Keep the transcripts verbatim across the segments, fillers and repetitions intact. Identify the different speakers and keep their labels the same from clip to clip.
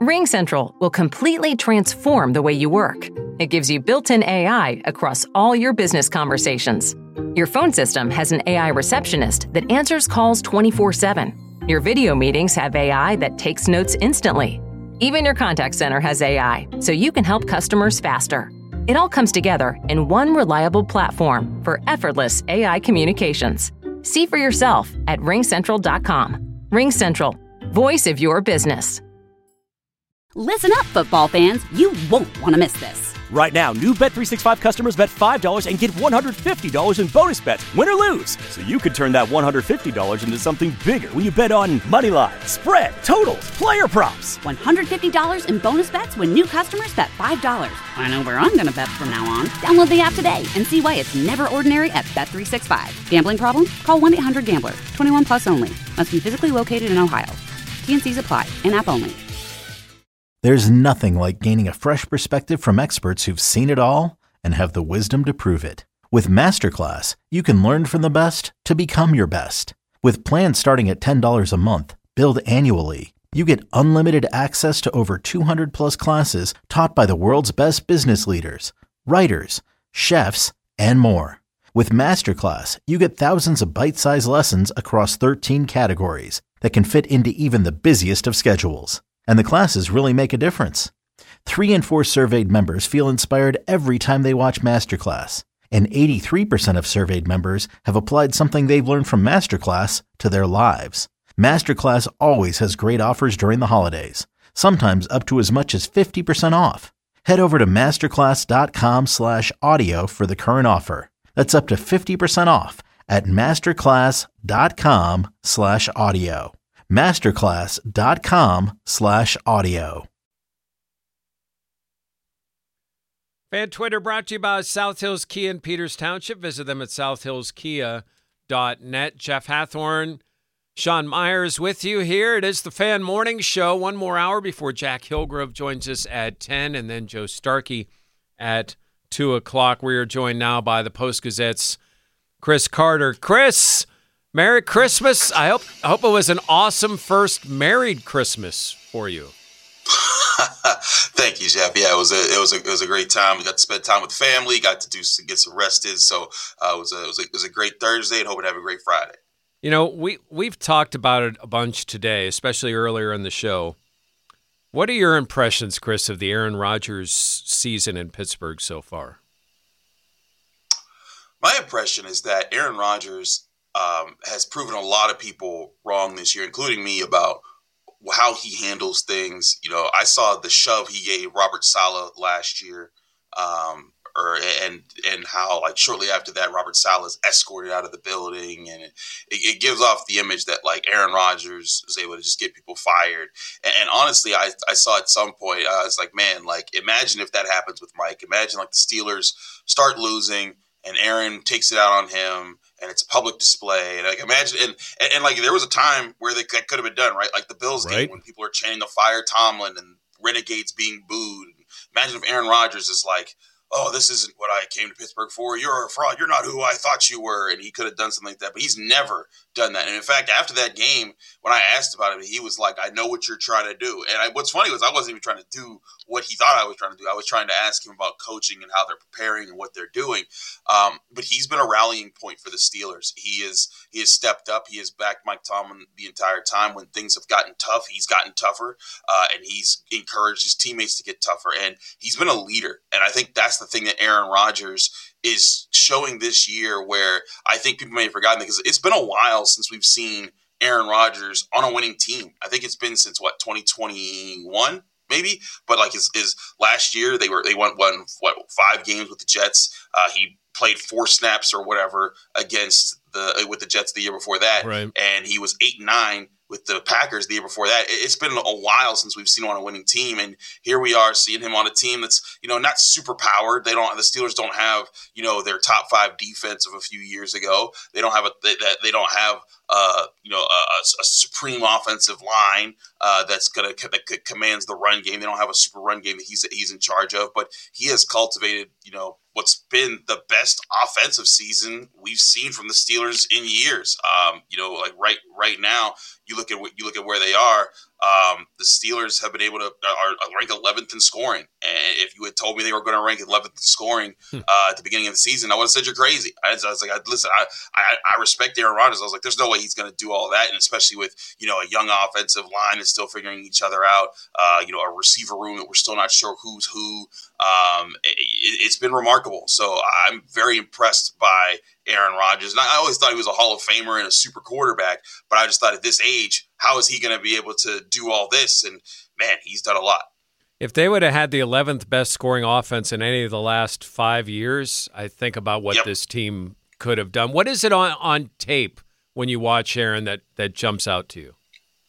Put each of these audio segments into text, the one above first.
Speaker 1: RingCentral will completely transform the way you work. It gives you built-in A I across all your business conversations. Your phone system has an A I receptionist that answers calls twenty-four seven. Your video meetings have A I that takes notes instantly. Even your contact center has A I, so you can help customers faster. It all comes together in one reliable platform for effortless A I communications. See for yourself at ring central dot com. RingCentral, voice of your business.
Speaker 2: Listen up, football fans. You won't want to miss this.
Speaker 3: Right now, new Bet three sixty-five customers bet five dollars and get one hundred fifty dollars in bonus bets, win or lose. So you could turn that one hundred fifty dollars into something bigger when you bet on money line, spread, totals, player props.
Speaker 2: one hundred fifty dollars in bonus bets when new customers bet five dollars. I know where I'm going to bet from now on. Download the app today and see why it's never ordinary at Bet three sixty-five. Gambling problem? Call one eight hundred gambler. twenty-one plus only. Must be physically located in Ohio. T and C's apply. In-app only.
Speaker 4: There's nothing like gaining a fresh perspective from experts who've seen it all and have the wisdom to prove it. With Masterclass, you can learn from the best to become your best. With plans starting at ten dollars a month, billed annually, you get unlimited access to over two hundred plus classes taught by the world's best business leaders, writers, chefs, and more. With Masterclass, you get thousands of bite-sized lessons across thirteen categories that can fit into even the busiest of schedules. And the classes really make a difference. Three in four surveyed members feel inspired every time they watch Masterclass. And eighty-three percent of surveyed members have applied something they've learned from Masterclass to their lives. Masterclass always has great offers during the holidays, sometimes up to as much as fifty percent off. Head over to masterclass.com slash audio for the current offer. That's up to fifty percent off at masterclass.com slash audio. masterclass.com slash audio.
Speaker 5: Fan Twitter brought to you by South Hills Kia in Peters Township. Visit them at south hills kia dot net. Jeff Hathorn, Sean Myers with you here. It is the Fan Morning Show. One more hour before Jack Hillgrove joins us at ten, and then Joe Starkey at two o'clock. We are joined now by the Post-Gazette's Chris Carter. Chris, Merry Christmas. I hope I hope it was an awesome first married Christmas for you.
Speaker 6: Thank you, Jeff. Yeah, it was a it was a it was a great time. We got to spend time with family. Got to do get some rested. So uh, it was a it was a it was a great Thursday, and hoping to have a great Friday.
Speaker 5: You know, we we've talked about it a bunch today, especially earlier in the show. What are your impressions, Chris, of the Aaron Rodgers season in Pittsburgh so far?
Speaker 6: My impression is that Aaron Rodgers Um, has proven a lot of people wrong this year, including me, about how he handles things. You know, I saw the shove he gave Robert Saleh last year, um, or and and how like shortly after that, Robert Saleh is escorted out of the building, and it, it gives off the image that like Aaron Rodgers was able to just get people fired. And, and honestly, I I saw at some point, I was like, man, like imagine if that happens with Mike. Imagine like the Steelers start losing and Aaron takes it out on him, and it's a public display. And like imagine, and, and, and like there was a time where they, that could have been done, right? Like the Bills
Speaker 5: right.
Speaker 6: game when people are chanting to fire Tomlin and Renegades being booed. Imagine if Aaron Rodgers is like, oh, this isn't what I came to Pittsburgh for. You're a fraud. You're not who I thought you were. And he could have done something like that. But he's never done that. And in fact, after that game, when I asked about it, he was like, I know what you're trying to do. And I, what's funny was I wasn't even trying to do what he thought I was trying to do. I was trying to ask him about coaching and how they're preparing and what they're doing. Um, but he's been a rallying point for the Steelers. He is he has stepped up. He has backed Mike Tomlin the entire time. When things have gotten tough, he's gotten tougher. Uh, and he's encouraged his teammates to get tougher. And he's been a leader. And I think that's the thing that Aaron Rodgers is showing this year, where I think people may have forgotten, because it's been a while since we've seen Aaron Rodgers on a winning team. I think it's been since what, twenty twenty-one maybe, but like his, his last year they were they won won what five games with the Jets. Uh, he played four snaps or whatever against the with the Jets the year before that,
Speaker 5: right.
Speaker 6: And he was eight and nine with the Packers the year before that. It's been a while since we've seen him on a winning team, and here we are seeing him on a team that's, you know, not super powered. They don't. The Steelers don't have, you know, their top five defense of a few years ago. They don't have a. They, they don't have. Uh, you know, a, a supreme offensive line uh, that's gonna that commands the run game. They don't have a super run game that he's he's in charge of, but he has cultivated, you know, what's been the best offensive season we've seen from the Steelers in years. Um, you know, like right right now, you look at what you look at where they are. Um, the Steelers have been able to are ranked eleventh in scoring. And if you had told me they were going to rank eleventh in scoring uh, at the beginning of the season, I would have said you're crazy. I was, I was like, I, listen, I, I I respect Aaron Rodgers. I was like, there's no way he's going to do all that, and especially with you know a young offensive line that's still figuring each other out. Uh, you know, a receiver room that we're still not sure who's who. Um, it, it's been remarkable. So I'm very impressed by Aaron Rodgers. And I always thought he was a Hall of Famer and a super quarterback, but I just thought at this age, how is he going to be able to do all this? And man, he's done a lot.
Speaker 5: If they would have had the eleventh best scoring offense in any of the last five years, I think about what yep. this team could have done. What is it on, on tape when you watch Aaron that, that jumps out to you?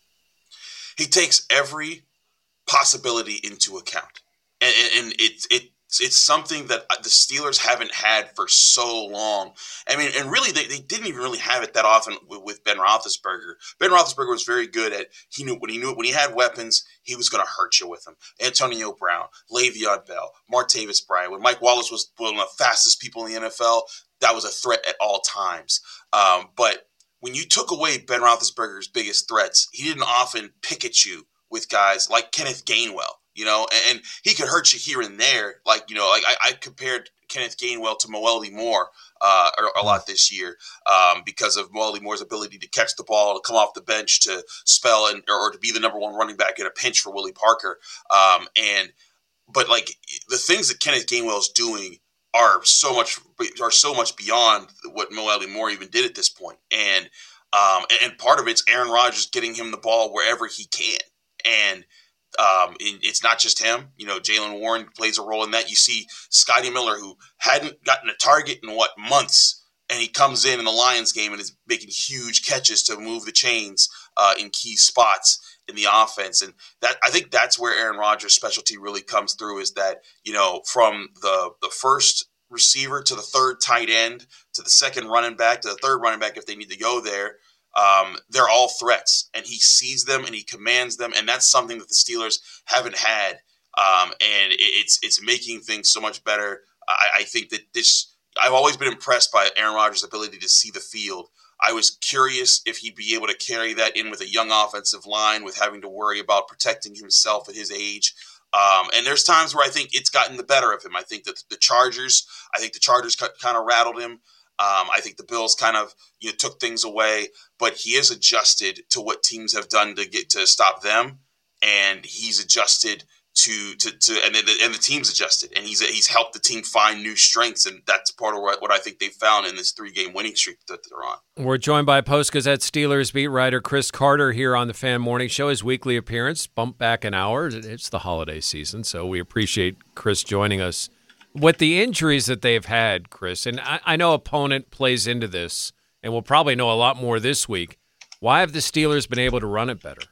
Speaker 6: He takes every possibility into account. And, and it, it, it's something that the Steelers haven't had for so long. I mean, and really, they, they didn't even really have it that often with, with Ben Roethlisberger. Ben Roethlisberger was very good at, he knew when he knew when he had weapons, he was going to hurt you with them. Antonio Brown, Le'Veon Bell, Martavis Bryant. When Mike Wallace was one of the fastest people in the N F L, that was a threat at all times. Um, but when you took away Ben Roethlisberger's biggest threats, he didn't often pick at you with guys like Kenneth Gainwell. You know, and, and he could hurt you here and there. Like, you know, like I, I compared Kenneth Gainwell to Moelle Moore uh, a, a lot this year um, because of Moelle Moore's ability to catch the ball, to come off the bench, to spell and or, or to be the number one running back in a pinch for Willie Parker. Um, and but like the things that Kenneth Gainwell is doing are so much are so much beyond what Moelle Moore even did at this point. And um, and part of it's Aaron Rodgers getting him the ball wherever he can. And Um, it's not just him. You know, Jaylen Warren plays a role in that. You see Scotty Miller, who hadn't gotten a target in, what, months, and he comes in in the Lions game and is making huge catches to move the chains uh, in key spots in the offense. And that I think that's where Aaron Rodgers' specialty really comes through, is that, you know, from the, the first receiver to the third tight end to the second running back to the third running back if they need to go there, Um, they're all threats, and he sees them and he commands them, and that's something that the Steelers haven't had, um, and it's it's making things so much better. I, I think that this – I've always been impressed by Aaron Rodgers' ability to see the field. I was curious if he'd be able to carry that in with a young offensive line with having to worry about protecting himself at his age. Um, and there's times where I think it's gotten the better of him. I think that the Chargers – I think the Chargers kind of rattled him. Um, I think the Bills kind of you know, took things away, but he has adjusted to what teams have done to get to stop them, and he's adjusted to to, to and the, and the team's adjusted, and he's he's helped the team find new strengths, and that's part of what, what I think they found in this three game winning streak that they're on.
Speaker 5: We're joined by Post-Gazette Steelers beat writer Chris Carter here on the Fan Morning Show. His weekly appearance bumped back an hour. It's the holiday season, so we appreciate Chris joining us. With the injuries that they've had, Chris, and I, I know opponent plays into this, and we'll probably know a lot more this week, why have the Steelers been able to run it better?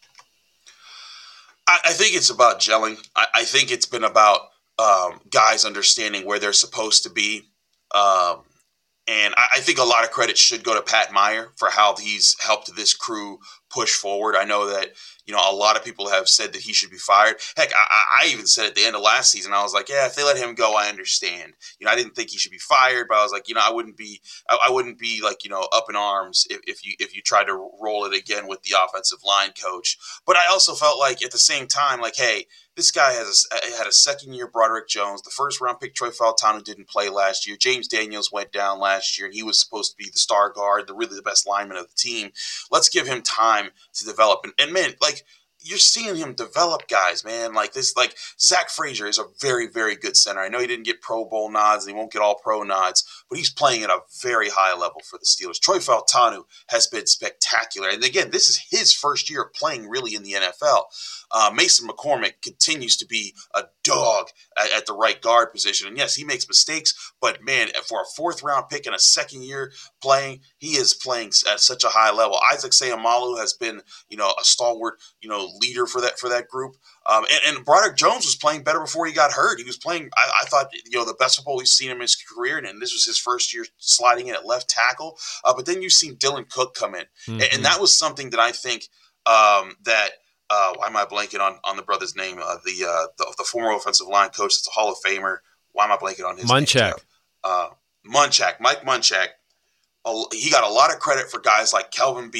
Speaker 6: I, I think it's about gelling. I, I think it's been about um, guys understanding where they're supposed to be. Um, and I, I think a lot of credit should go to Pat Meyer for how he's helped this crew push forward. I know that, you know, a lot of people have said that he should be fired. Heck, I, I even said at the end of last season, I was like, yeah, if they let him go, I understand. You know, I didn't think he should be fired, but I was like, you know, I wouldn't be, I, I wouldn't be like, you know, up in arms if, if you if you tried to roll it again with the offensive line coach. But I also felt like at the same time, like, hey, this guy has a, had a second year Broderick Jones. The first round pick Troy Fautanu didn't play last year. James Daniels went down last year, and he was supposed to be the star guard, the really the best lineman of the team. Let's give him time to develop. And, and man, like, you're seeing him develop guys, man. Like this, like Zach Frazier is a very, very good center. I know he didn't get Pro Bowl nods, and he won't get all pro nods, but he's playing at a very high level for the Steelers. Troy Fautanu has been spectacular. And again, this is his first year playing really in the N F L. Uh, Mason McCormick continues to be a dog at, at the right guard position. And yes, he makes mistakes, but man, for a fourth round pick and a second year playing, he is playing at such a high level. Isaac Seumalo has been, you know, a stalwart, you know, leader for that, for that group. Um, and, and Broderick Jones was playing better before he got hurt. He was playing, I, I thought, you know, the best football we've seen him in his career. And, and this was his first year sliding in at left tackle. Uh, but then you've seen Dylan Cook come in. Mm-hmm. And, and that was something that I think um, that, Uh, why am I blanking on, on the brother's name? Uh, the, uh, the the former offensive line coach that's a Hall of Famer. Why am I blanking on his
Speaker 5: Munchak.
Speaker 6: name? Uh, Munchak. Mike Munchak. Uh, he got a lot of credit for guys like Kelvin Beachum,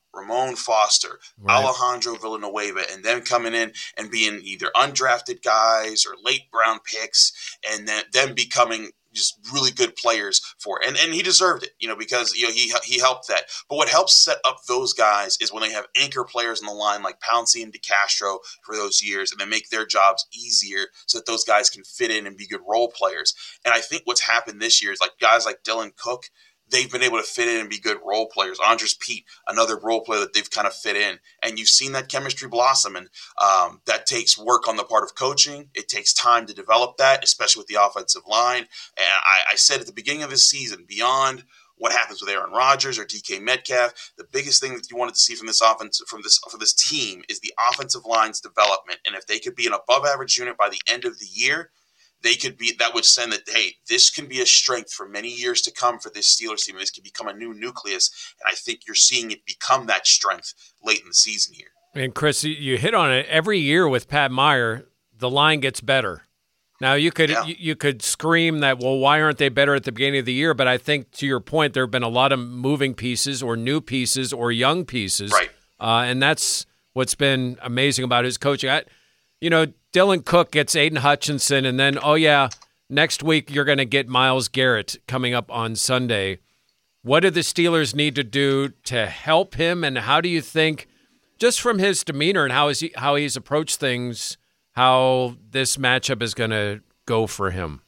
Speaker 6: Ramon Foster,
Speaker 5: right.
Speaker 6: Alejandro Villanueva, and them coming in and being either undrafted guys or late round picks, and then them becoming just really good players for it. And and he deserved it, you know, because you know he he helped that. But what helps set up those guys is when they have anchor players in the line like Pouncey and DeCastro for those years, and they make their jobs easier so that those guys can fit in and be good role players. And I think what's happened this year is like guys like Dylan Cook, they've been able to fit in and be good role players. Andres Pete, another role player that they've kind of fit in. And you've seen that chemistry blossom. And um, that takes work on the part of coaching. It takes time to develop that, especially with the offensive line. And I, I said at the beginning of this season, beyond what happens with Aaron Rodgers or D K Metcalf, the biggest thing that you wanted to see from this offense, from this for this team, is the offensive line's development. And if they could be an above-average unit by the end of the year, they could be, that would send that, hey, this can be a strength for many years to come for this Steelers team. This could become a new nucleus. And I think you're seeing it become that strength late in the season here.
Speaker 5: And Chris, you hit on it. Every year with Pat Meyer, the line gets better. Now you could yeah. you, you could scream that, well, why aren't they better at the beginning of the year? But I think to your point, there have been a lot of moving pieces or new pieces or young pieces.
Speaker 6: Right.
Speaker 5: Uh, and that's what's been amazing about his coaching. I, you know, Dylan Cook gets Aiden Hutchinson, and then, oh, yeah, next week you're going to get Myles Garrett coming up on Sunday. What do the Steelers need to do to help him, and how do you think, just from his demeanor and how, is he, how he's approached things, how this matchup is going to go for him?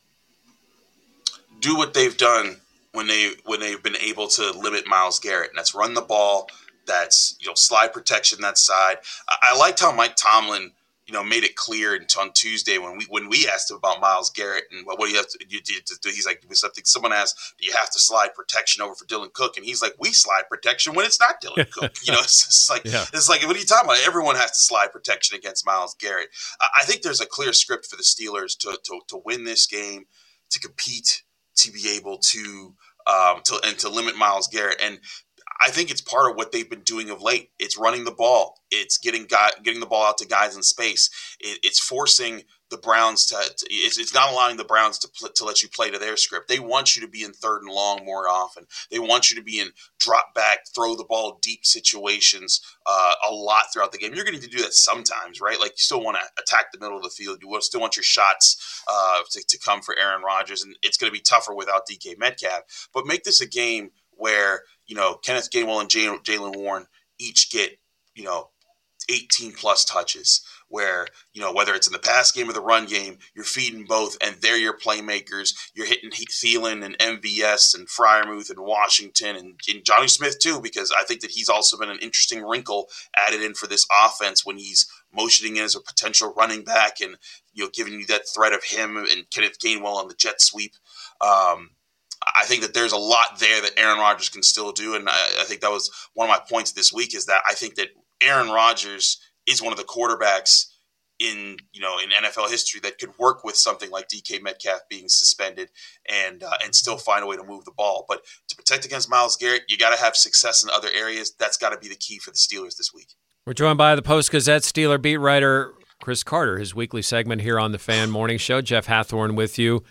Speaker 6: Do what they've done when, they, when they've been able to limit Myles Garrett, and that's run the ball, that's, you know, slide protection that side. I, I liked how Mike Tomlin – you know, made it clear on Tuesday when we when we asked him about Myles Garrett and what, what do you have to, you, do, do, he's like, something. Someone asked, do you have to slide protection over for Dylan Cook? And he's like, we slide protection when it's not Dylan Cook. You know, it's, it's like yeah. it's like what are you talking about? Everyone has to slide protection against Myles Garrett. I think there's a clear script for the Steelers to to to win this game, to compete, to be able to um to and to limit Myles Garrett. And I think it's part of what they've been doing of late. It's running the ball. It's getting guy, getting the ball out to guys in space. It, it's forcing the Browns to. to it's, it's not allowing the Browns to pl- to let you play to their script. They want you to be in third and long more often. They want you to be in drop back, throw the ball deep situations uh, a lot throughout the game. You're going to need to do that sometimes, right? Like you still want to attack the middle of the field. You still want your shots uh, to, to come for Aaron Rodgers, and it's going to be tougher without D K Metcalf. But make this a game where, you know, Kenneth Gainwell and Jaylen Warren each get, you know, eighteen plus touches, where, you know, whether it's in the pass game or the run game, you're feeding both, and they're your playmakers. You're hitting Thielen and M V S and Freiermuth and Washington and, and Johnny Smith too, because I think that he's also been an interesting wrinkle added in for this offense when he's motioning in as a potential running back and, you know, giving you that threat of him and Kenneth Gainwell on the jet sweep. Um, I think that there's a lot there that Aaron Rodgers can still do, and I, I think that was one of my points this week is that I think that Aaron Rodgers is one of the quarterbacks in, you know, in N F L history that could work with something like D K Metcalf being suspended and uh, and still find a way to move the ball. But to protect against Myles Garrett, you got to have success in other areas. That's got to be the key for the Steelers this week.
Speaker 5: We're joined by the Post-Gazette Steeler beat writer Chris Carter, his weekly segment here on the Fan Morning Show. Jeff Hathhorn with you.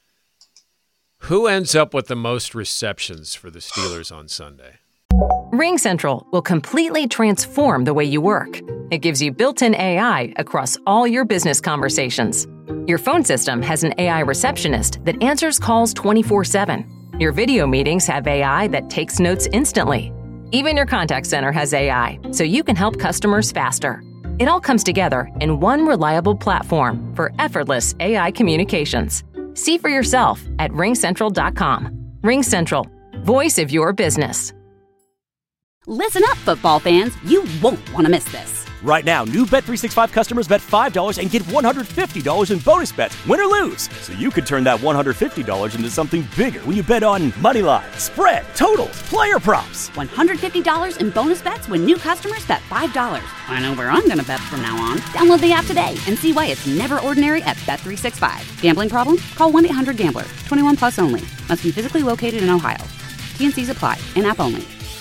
Speaker 5: Who ends up with the most receptions for the Steelers on Sunday?
Speaker 1: RingCentral will completely transform the way you work. It gives you built-in A I across all your business conversations. Your phone system has an A I receptionist that answers calls twenty-four seven. Your video meetings have A I that takes notes instantly. Even your contact center has A I, so you can help customers faster. It all comes together in one reliable platform for effortless A I communications. See for yourself at ring central dot com. RingCentral, voice of your business.
Speaker 2: Listen up, football fans. You won't want to miss this.
Speaker 3: Right now, new Bet three sixty-five customers bet five dollars and get one hundred fifty dollars in bonus bets, win or lose. So you could turn that one hundred fifty dollars into something bigger when you bet on money line, spread, totals, player props.
Speaker 2: one hundred fifty dollars in bonus bets when new customers bet five dollars. I know where I'm going to bet from now on. Download the app today and see why it's never ordinary at Bet three sixty-five. Gambling problem? Call one eight hundred gambler. twenty-one plus only. Must be physically located in Ohio. T and C's apply. In-app only.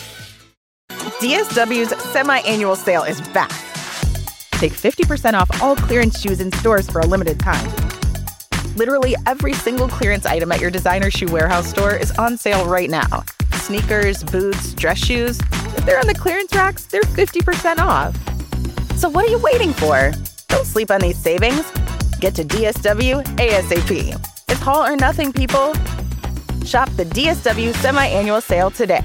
Speaker 7: D S W's semi-annual sale is back. Take fifty percent off all clearance shoes in stores for a limited time. Literally every single clearance item at your designer shoe warehouse store is on sale right now. Sneakers, boots, dress shoes, If they're on the clearance racks, they're fifty percent off. So what are you waiting for? Don't sleep on these savings. Get to D S W ASAP. It's haul or nothing, people. Shop the D S W semi-annual sale today.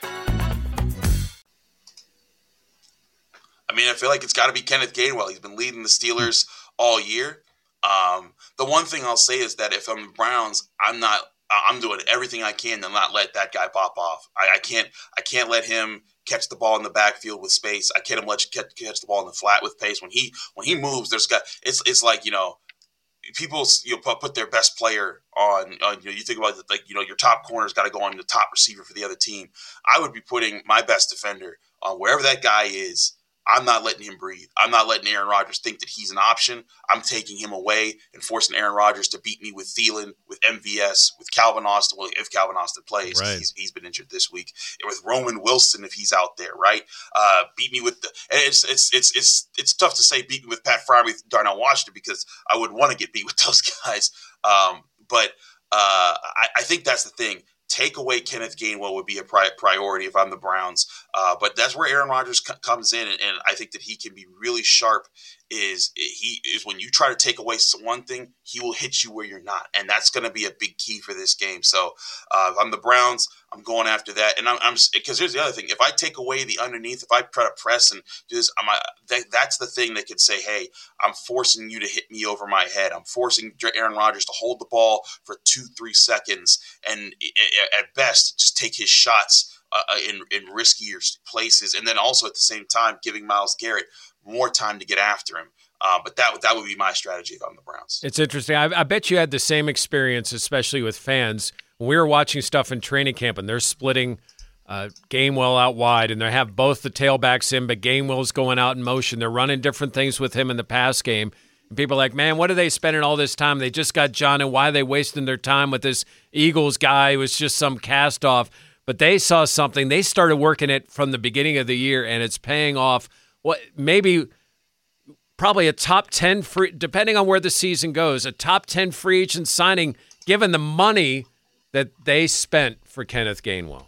Speaker 6: I mean, I feel like it's got to be Kenneth Gainwell. He's been leading the Steelers all year. Um, the one thing I'll say is that if I'm the Browns, I'm not. I'm doing everything I can to not let that guy pop off. I, I can't. I can't let him catch the ball in the backfield with space. I can't let him catch, catch the ball in the flat with pace. When he when he moves, there's got. It's it's like you know. People, you know, put, put their best player on, on. You know, you think about it, like you know, your top corner's got to go on the top receiver for the other team. I would be putting my best defender on wherever that guy is. I'm not letting him breathe. I'm not letting Aaron Rodgers think that he's an option. I'm taking him away and forcing Aaron Rodgers to beat me with Thielen, with M V S, with Calvin Austin. Well, if Calvin Austin plays,
Speaker 5: right.
Speaker 6: he's, he's been injured this week. And with Roman Wilson, if he's out there, right? Uh, beat me with the. And it's it's it's it's it's tough to say beat me with Pat Fryer, with Darnell Washington, because I would want to get beat with those guys. Um, but uh, I, I think that's the thing. Take away Kenneth Gainwell would be a pri- priority if I'm the Browns. Uh, but that's where Aaron Rodgers c- comes in, and, and I think that he can be really sharp. Is he is when you try to take away one thing, he will hit you where you're not, and that's going to be a big key for this game. So uh, if I'm the Browns, I'm going after that, and I'm because here's the other thing: if I take away the underneath, if I try to press and do this, I'm that, that's the thing that could say, "Hey, I'm forcing you to hit me over my head. I'm forcing Aaron Rodgers to hold the ball for two, three seconds, and at best, just take his shots." Uh, in, in riskier places, and then also at the same time giving Myles Garrett more time to get after him. Uh, but that that would be my strategy if I'm the Browns.
Speaker 5: It's interesting. I, I bet you had the same experience, especially with fans. When we were watching stuff in training camp, and they're splitting uh, Gainwell out wide, and they have both the tailbacks in, but Gainwell's going out in motion. They're running different things with him in the pass game. And people are like, man, what are they spending all this time? They just got John, and why are they wasting their time with this Eagles guy who was just some cast-off? But they saw something. They started working it from the beginning of the year, and it's paying off. What maybe probably a top ten free, depending on where the season goes, a top ten free agent signing, given the money that they spent for Kenneth Gainwell.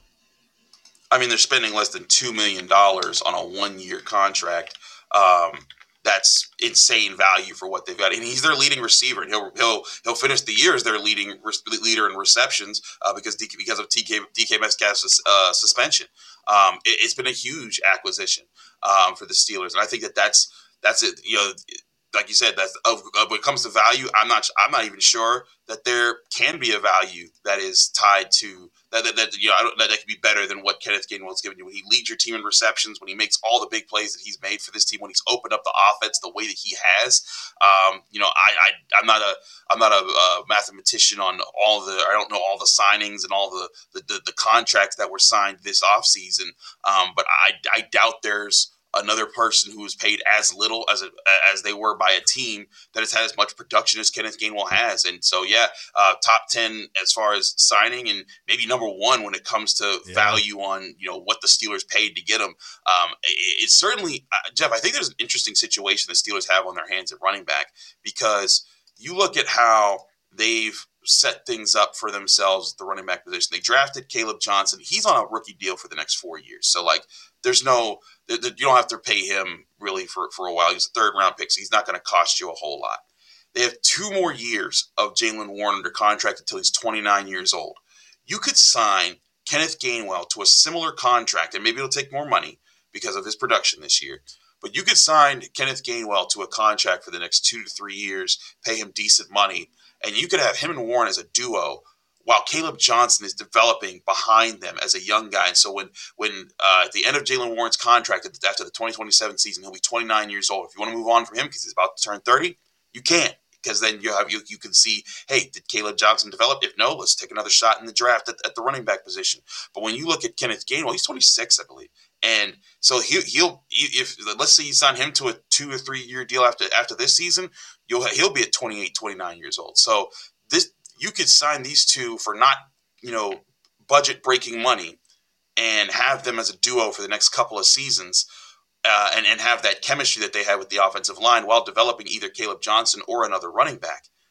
Speaker 6: I mean, they're spending less than two million dollars on a one-year contract. Um, that's insane value for what they've got, and he's their leading receiver. And he'll he'll he'll finish the year as their leading leader in receptions uh, because D K, because of D K D K Metcalf's uh, suspension. Um, it, it's been a huge acquisition um, for the Steelers, and I think that that's that's it. You know, like you said, that's uh, when it comes to value. I'm not I'm not even sure that there can be a value that is tied to that. That, that you know, I don't, that, that could be better than what Kenneth Gainwell's given you when he leads your team in receptions, when he makes all the big plays that he's made for this team, when he's opened up the offense the way that he has. Um, you know, I, I I'm not a I'm not a, a mathematician on all the I don't know all the signings and all the the, the, the contracts that were signed this offseason. Um, but I I doubt there's another person who was paid as little as a, as they were by a team that has had as much production as Kenneth Gainwell has. And so, yeah, uh, top ten as far as signing, and maybe number one when it comes to yeah. value on, you know, what the Steelers paid to get him. Um, it, it's certainly, uh, Jeff, I think there's an interesting situation the Steelers have on their hands at running back, because you look at how they've set things up for themselves at the running back position. They drafted Caleb Johnson. He's on a rookie deal for the next four years. So, like, there's no – you don't have to pay him really for, for a while. He's a third-round pick, so he's not going to cost you a whole lot. They have two more years of Jaylen Warren under contract until he's twenty-nine years old. You could sign Kenneth Gainwell to a similar contract, and maybe it'll take more money because of his production this year. But you could sign Kenneth Gainwell to a contract for the next two to three years, pay him decent money, and you could have him and Warren as a duo while Caleb Johnson is developing behind them as a young guy. And so when when uh, at the end of Jaylen Warren's contract after the twenty twenty-seven season, he'll be twenty-nine years old. If you want to move on from him because he's about to turn thirty, you can't, because then you have you you can see, hey, did Caleb Johnson develop? If no, let's take another shot in the draft at, at the running back position. But when you look at Kenneth Gainwell, he's twenty-six, I believe. And so he'll, he'll if let's say you sign him to a two or three year deal after after this season, you'll he'll be at twenty-eight, twenty-nine years old. So this you could sign these two for not, you know, budget breaking money and have them as a duo for the next couple of seasons, uh, and and have that chemistry that they had with the offensive line while developing either Caleb Johnson or another running back.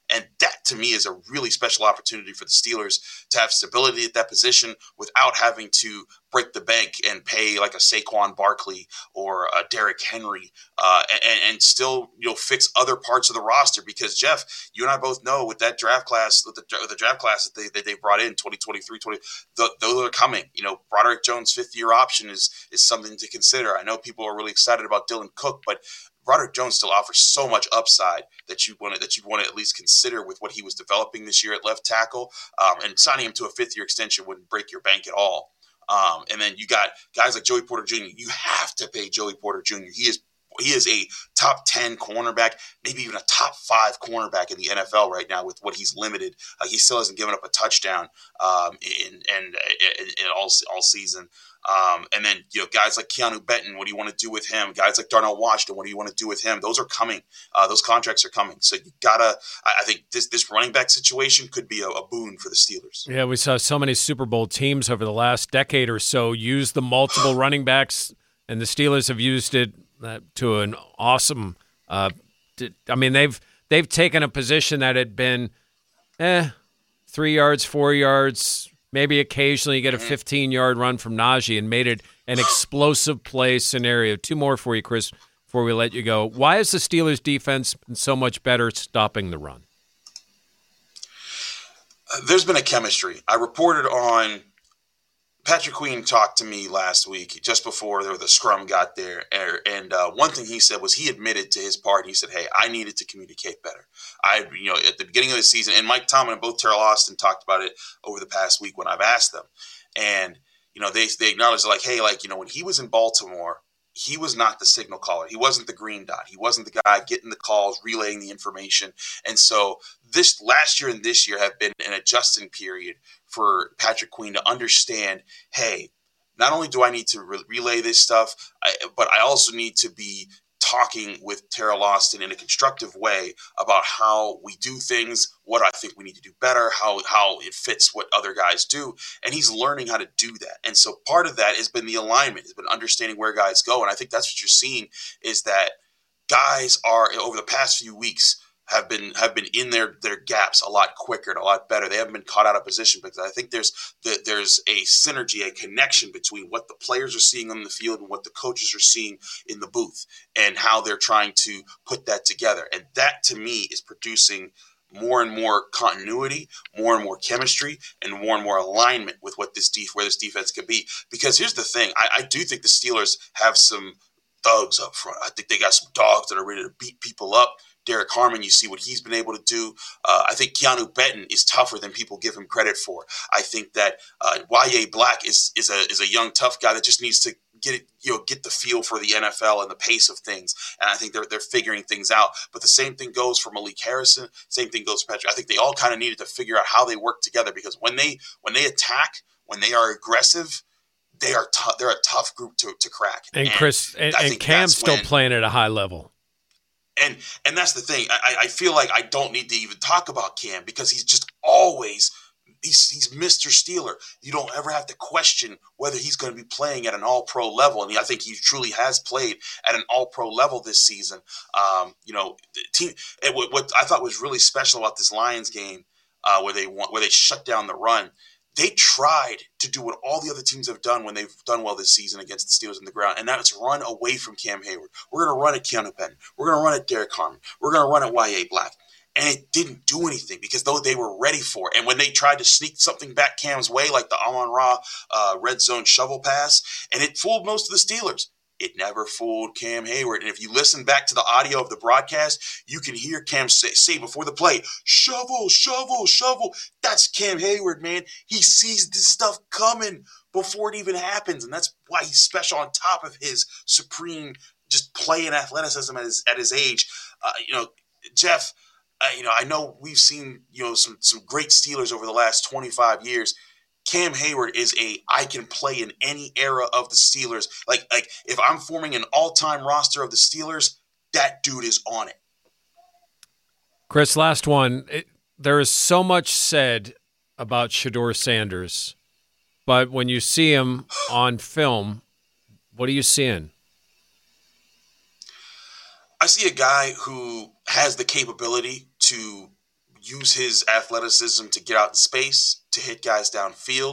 Speaker 6: And that, to me, is a really special opportunity for the Steelers to have stability at that position without having to break the bank and pay like a Saquon Barkley or a Derrick Henry uh, and, and still, you know, fix other parts of the roster. Because, Jeff, you and I both know with that draft class, with the, the draft class that they, that they brought in, twenty twenty-three, twenty, the, those are coming. You know, Broderick Jones' fifth-year option is is something to consider. I know people are really excited about Dylan Cook, but Broderick Jones still offers so much upside that you want to that you want to at least consider with what he was developing this year at left tackle. Um, and signing him to a fifth-year extension wouldn't break your bank at all. Um, and then you got guys like Joey Porter Junior You have to pay Joey Porter Junior He is he is a top ten cornerback, maybe even a top five cornerback in the N F L right now with what he's limited. Uh, he still hasn't given up a touchdown um, in, in, in, in all all season. Um, and then, you know, guys like Keanu Benton, what do you want to do with him? Guys like Darnell Washington, what do you want to do with him? Those are coming. Uh, those contracts are coming. So you gotta. I, I think this this running back situation could be a, a boon for the Steelers.
Speaker 5: Yeah, we saw so many Super Bowl teams over the last decade or so use the multiple running backs, and the Steelers have used it uh, to an awesome. Uh, to, I mean, they've they've taken a position that had been, eh, three yards, four yards. Maybe occasionally you get a fifteen-yard run from Najee and made it an explosive play scenario. Two more for you, Chris, before we let you go. Why is the Steelers' defense been so much better stopping the run?
Speaker 6: Uh, there's been a chemistry. I reported on – Patrick Queen talked to me last week just before the scrum got there, and uh, one thing he said was he admitted to his part. He said, hey, I needed to communicate better. I, you know, at the beginning of the season, and Mike Tomlin and both Terrell Austin talked about it over the past week when I've asked them. And, you know, they they acknowledged like, hey, like, you know, when he was in Baltimore, he was not the signal caller. He wasn't the green dot. He wasn't the guy getting the calls, relaying the information. And so this last year and this year have been an adjusting period for Patrick Queen to understand, hey, not only do I need to re- relay this stuff, I, but I also need to be talking with Terrell Austin in a constructive way about how we do things, what I think we need to do better, how how it fits what other guys do. And he's learning how to do that. And so part of that has been the alignment, has been understanding where guys go. And I think that's what you're seeing is that guys are, over the past few weeks, have been have been in their, their gaps a lot quicker and a lot better. They haven't been caught out of position because I think there's the, there's a synergy, a connection between what the players are seeing on the field and what the coaches are seeing in the booth and how they're trying to put that together. And that, to me, is producing more and more continuity, more and more chemistry, and more and more alignment with what this def- where this defense can be. Because here's the thing, I, I do think the Steelers have some thugs up front. I think they got some dogs that are ready to beat people up. Derek Harmon, you see what he's been able to do. Uh, I think Keanu Benton is tougher than people give him credit for. I think that uh, Y A Black is is a is a young tough guy that just needs to get it, you know, get the feel for the N F L and the pace of things. And I think they're they're figuring things out. But the same thing goes for Malik Harrison. Same thing goes for Patrick. I think they all kind of needed to figure out how they work together because when they when they attack, when they are aggressive, they are t- they're a tough group to to crack.
Speaker 5: And, and Chris and, and Cam's still when, playing at a high level.
Speaker 6: And and that's the thing. I, I feel like I don't need to even talk about Cam because he's just always he's he's Mister Steeler. You don't ever have to question whether he's going to be playing at an all-pro level. And I think he truly has played at an all-pro level this season. Um, you know, the team. And what, what I thought was really special about this Lions game, uh, where they won, where they shut down the run. They tried to do what all the other teams have done when they've done well this season against the Steelers on the ground, and that's run away from Cam Hayward. We're going to run at Keanu Benton. We're going to run at Derek Harmon. We're going to run at Y A Black. And it didn't do anything because though they were ready for it. And when they tried to sneak something back Cam's way, like the Amon-Ra uh, red zone shovel pass, and it fooled most of the Steelers. It never fooled Cam Hayward. And if you listen back to the audio of the broadcast, you can hear Cam say, say before the play, shovel, shovel, shovel. That's Cam Hayward, man. He sees this stuff coming before it even happens. And that's why he's special on top of his supreme just play and athleticism at his, at his age. Uh, you know, Jeff, uh, you know, I know we've seen, you know, some, some great Steelers over the last twenty-five years. Cam Hayward is a I can play in any era of the Steelers. Like, like if I'm forming an all-time roster of the Steelers, that dude is on it.
Speaker 5: Chris, last one. It, there is so much said about Shedeur Sanders, but when you see him on film, what are you seeing?
Speaker 6: I see a guy who has the capability to use his athleticism to get out in space, to hit guys downfield.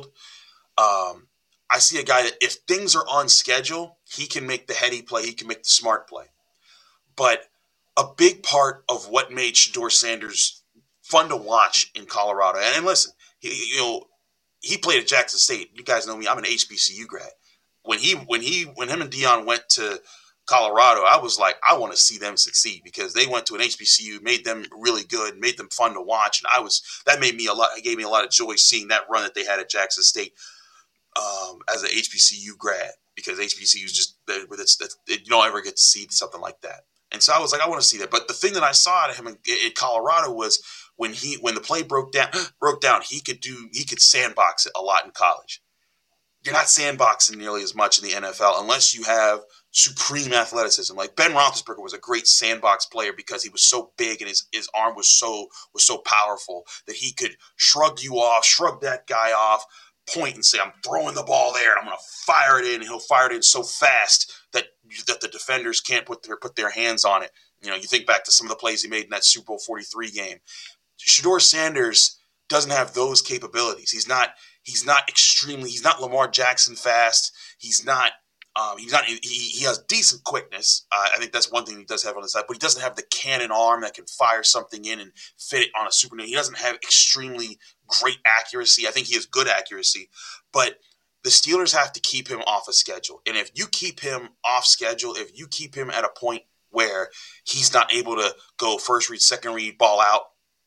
Speaker 6: Um, I see a guy that if things are on schedule, he can make the heady play, he can make the smart play. But a big part of what made Shedeur Sanders fun to watch in Colorado, and, and listen, he, you know, he played at Jackson State. You guys know me; I'm an H B C U grad. When he, when he, when him and Deion went to Colorado, I was like, I want to see them succeed because they went to an H B C U, made them really good, made them fun to watch, and I was that made me a lot. It gave me a lot of joy seeing that run that they had at Jackson State um, as an H B C U grad because H B C U is just it's, it's, it, you don't ever get to see something like that. And so I was like, I want to see that. But the thing that I saw out of him in, in Colorado was when he when the play broke down, broke down, he could do he could sandbox it a lot in college. You're not sandboxing nearly as much in the N F L unless you have supreme athleticism. Like Ben Roethlisberger was a great sandbox player because he was so big and his, his arm was so was so powerful that he could shrug you off, shrug that guy off, point and say, I'm throwing the ball there and I'm going to fire it in. And he'll fire it in so fast that that the defenders can't put their put their hands on it. You know, you think back to some of the plays he made in that Super Bowl forty-three game. Shedeur Sanders doesn't have those capabilities. He's not he's not extremely he's not Lamar Jackson fast. He's not um, he's not he, he has decent quickness. Uh, I think that's one thing he does have on the side, but he doesn't have the cannon arm that can fire something in and fit it on a super. He doesn't have extremely great accuracy. I think he has good accuracy, but the Steelers have to keep him off a schedule. And if you keep him off schedule, if you keep him at a point where he's not able to go first read, second read, ball out,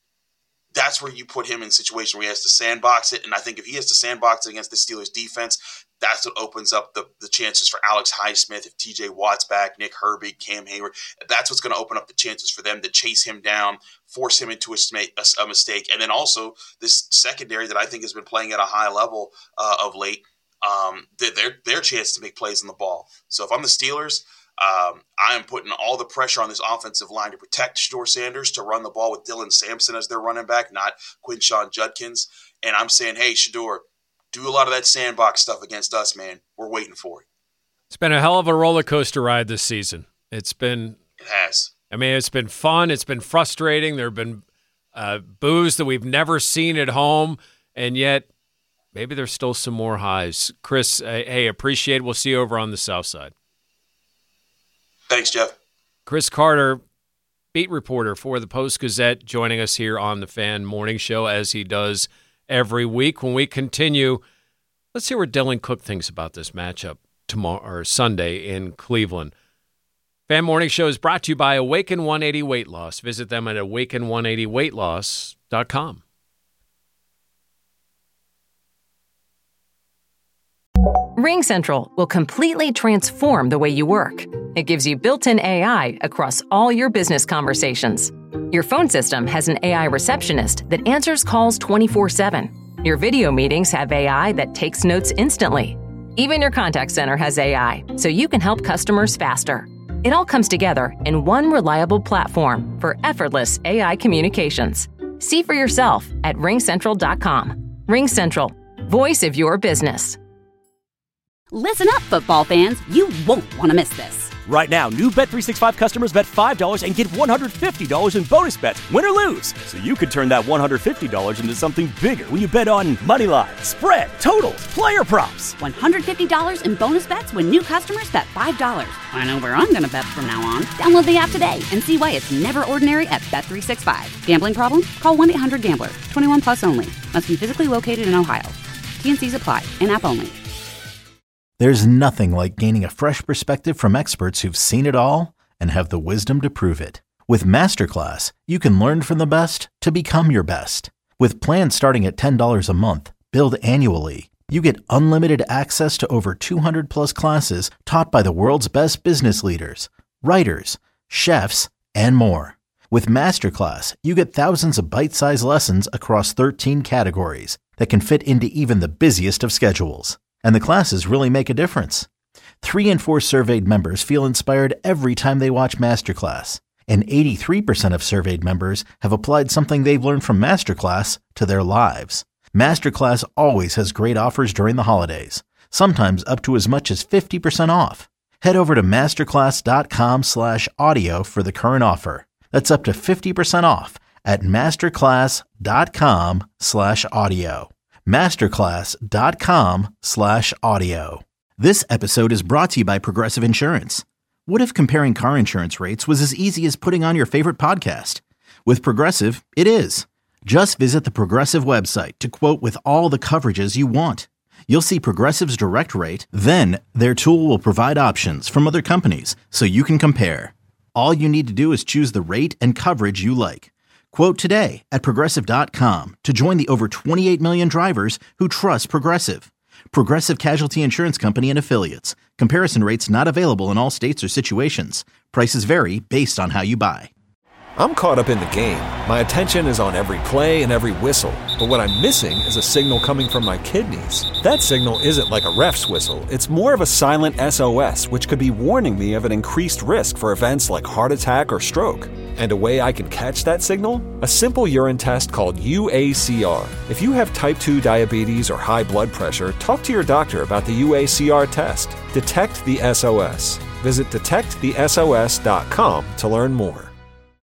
Speaker 6: that's where you put him in a situation where he has to sandbox it. And I think if he has to sandbox it against the Steelers defense, that's what opens up the, the chances for Alex Highsmith, if T J Watt's back, Nick Herbig, Cam Hayward. That's what's going to open up the chances for them to chase him down, force him into a, a, a mistake. And then also this secondary that I think has been playing at a high level uh, of late, um, their, their chance to make plays on the ball. So if I'm the Steelers, Um, I am putting all the pressure on this offensive line to protect Shedeur Sanders, to run the ball with Dylan Sampson as their running back, not Quinshon Judkins. And I'm saying, hey, Shedeur, do a lot of that sandbox stuff against us, man. We're waiting for it.
Speaker 5: It's been a hell of a roller coaster ride this season. It's been –
Speaker 6: It has.
Speaker 5: I mean, it's been fun. It's been frustrating. There have been uh, boos that we've never seen at home, and yet maybe there's still some more highs. Chris, uh, hey, appreciate it. We'll see you over on the south side.
Speaker 6: Thanks, Jeff.
Speaker 5: Chris Carter, beat reporter for the Post-Gazette, joining us here on the Fan Morning Show as he does every week. When we continue, let's hear what Dylan Cook thinks about this matchup tomorrow or Sunday in Cleveland. Fan Morning Show is brought to you by Awaken one eighty Weight Loss. Visit them at awaken one eighty weight loss dot com.
Speaker 1: RingCentral will completely transform the way you work. It gives you built-in A I across all your business conversations. Your phone system has an A I receptionist that answers calls twenty-four seven. Your video meetings have A I that takes notes instantly. Even your contact center has A I, so you can help customers faster. It all comes together in one reliable platform for effortless A I communications. See for yourself at ring central dot com. RingCentral, voice of your business.
Speaker 2: Listen up, football fans. You won't want to miss this.
Speaker 3: Right now, new Bet three sixty-five customers bet five dollars and get one hundred fifty dollars in bonus bets, win or lose. So you could turn that one hundred fifty dollars into something bigger when you bet on money line, spread, totals, player props.
Speaker 2: one hundred fifty dollars in bonus bets when new customers bet five dollars. I know where I'm going to bet from now on. Download the app today and see why it's never ordinary at Bet three sixty-five. Gambling problem? Call one eight hundred gambler. twenty-one plus only. Must be physically located in Ohio. T and C's apply. In-app only.
Speaker 4: There's nothing like gaining a fresh perspective from experts who've seen it all and have the wisdom to prove it. With Masterclass, you can learn from the best to become your best. With plans starting at ten dollars a month, billed annually, you get unlimited access to over two hundred plus classes taught by the world's best business leaders, writers, chefs, and more. With Masterclass, you get thousands of bite-sized lessons across thirteen categories that can fit into even the busiest of schedules. And the classes really make a difference. Three in four surveyed members feel inspired every time they watch Masterclass. And eighty-three percent of surveyed members have applied something they've learned from Masterclass to their lives. Masterclass always has great offers during the holidays, sometimes up to as much as fifty percent off. Head over to masterclass dot com slash audio for the current offer. That's up to fifty percent off at masterclass.com slash audio. Masterclass.com slash audio. This episode is brought to you by Progressive Insurance. What if comparing car insurance rates was as easy as putting on your favorite podcast? With Progressive, it is. Just visit the Progressive website to quote with all the coverages you want. You'll see Progressive's direct rate, then their tool will provide options from other companies so you can compare. All you need to do is choose the rate and coverage you like. Quote today at Progressive dot com to join the over twenty-eight million drivers who trust Progressive. Progressive Casualty Insurance Company and Affiliates. Comparison rates not available in all states or situations. Prices vary based on how you buy.
Speaker 8: I'm caught up in the game. My attention is on every play and every whistle. But what I'm missing is a signal coming from my kidneys. That signal isn't like a ref's whistle. It's more of a silent S O S, which could be warning me of an increased risk for events like heart attack or stroke. And a way I can catch that signal? A simple urine test called U A C R. If you have type two diabetes or high blood pressure, talk to your doctor about the U A C R test. Detect the S O S. Visit detect the S O S dot com to learn more.